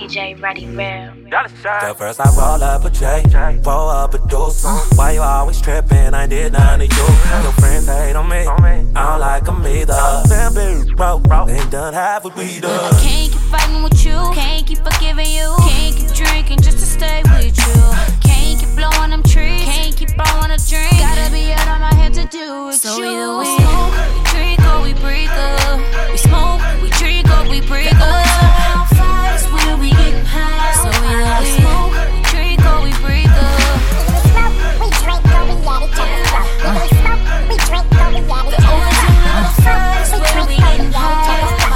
DJ Ready Real. So first I roll up a J, roll up a deuce. Why you always tripping? I did none of you. Your friends hate on me, I don't like them either. Bamboo, bro, ain't done half what we done. I can't keep fighting with you, can't keep forgiving you, can't keep drinking just to stay with you. Can't keep blowing them trees, can't keep blowing a drink. Gotta be out on my head to do with so you. So either we smoke, we drink, or we break up. We smoke, we drink, or we break up. Fights when we get high. So either we smoke, we drink, or we break up. We drink, or we let each other stop. We smoke, we drink, or we let each other stop. We drink, or we let each other stop.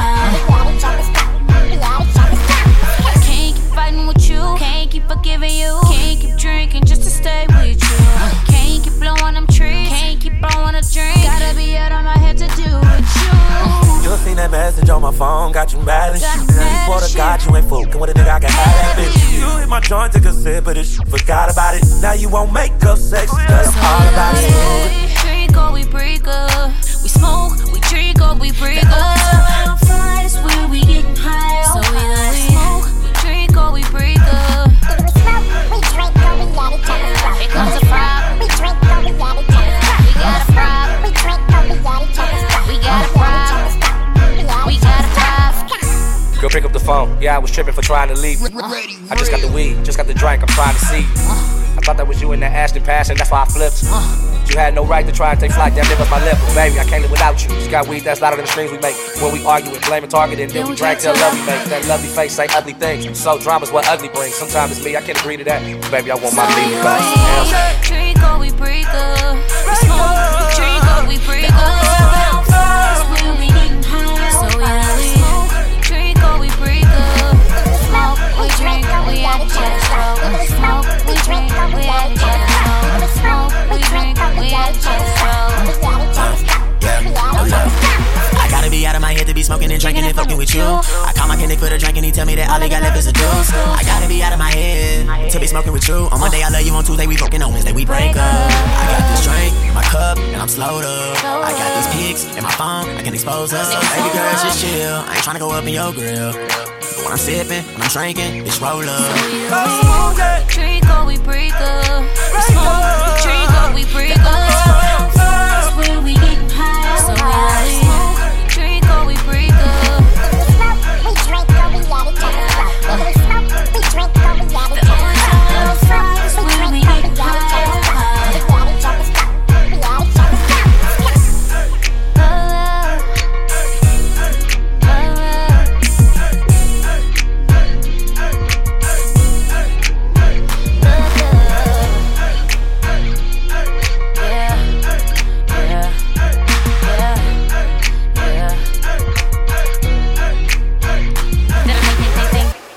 I can't keep fighting with you, can't keep forgiving you, can't keep drinking just to stay with you. Can't keep blowing them trees, can't keep blowing a drink. Gotta be out on my head to do with you. You seen that message on my phone, got you mad and shit. You swore to God you ain't fucking with a nigga, I can have that bitch. You hit my joint, took a sip of this shit, forgot about it. Now you won't make up sex, girl, I'm all about it. We drink or we break up. We smoke, we drink or we break up. Fights when we getting high. So either we smoke, we drink or we break up. We smoke, we drink, or we let each other stop. Here comes a problem. We drink, or we let each other stop. We got a problem. We drink, or we let each other stop. We got a problem. We got a problem. Girl, pick up the phone. Yeah, I was tripping for trying to leave. I just got the weed, just got the drink, I'm trying to see. I thought that was you in that Ashton passion, that's why I flipped. You had no right to try and take flight, damn, niggas my lip. Baby, I can't live without you. Just got weed that's louder than the strings we make. When we argue and blame and target, and then we drink till love we make. That lovely face say ugly things. So drama's what ugly brings. Sometimes it's me, I can't agree to that. Baby, I want my meat back. We drink or we break up. We smoke, we drink or we break up. Fights when we getting high. So either we smoke, we drink or we break up. Smoke, we drink, we at each other's throat. Smoke, we drink, we at each other's throat. Smoke, we drink, we at each other's throat. I gotta be out of my head to be smoking and drinking and fucking with you. I call my kinnick for the drink and he tell me that all he got left is a juice. I gotta be out of my head to be smoking with you. On Monday I love you, on Tuesday we fucking, on Wednesday we break up. I got this drink in my cup and I'm slowed up. I got these pics in my phone, I can expose us. Baby girl, just chill, I ain't tryna go up in your grill. But when I'm sipping, when I'm drinking, bitch roll up. We smoke, we drink or we break up. We smoke,